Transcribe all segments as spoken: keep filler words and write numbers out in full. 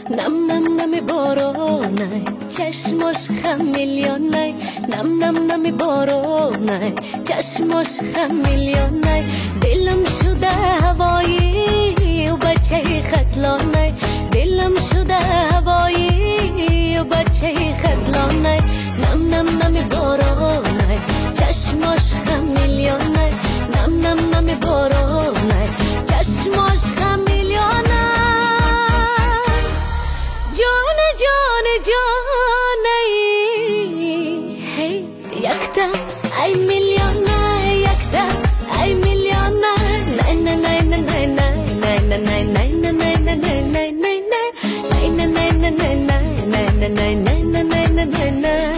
نم نم نم بارانه چشماش خم میلیونه نم نم نم بارانه چشماش خم میلیونه دلم شده هوایی و بچه خطلانه دلم شده هوایی و بچه خطلانه نم نم نم بارانه چشماش خم میلیونه نم نم نم بارانه چشماش خم میلیونه جان جان جانه هی یکتا ای میلیونه یکتا ای میلیونه نه نه نه نه نه نه نه نه نه نه نه نه نه نه نه نه نه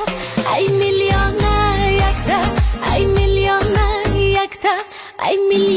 I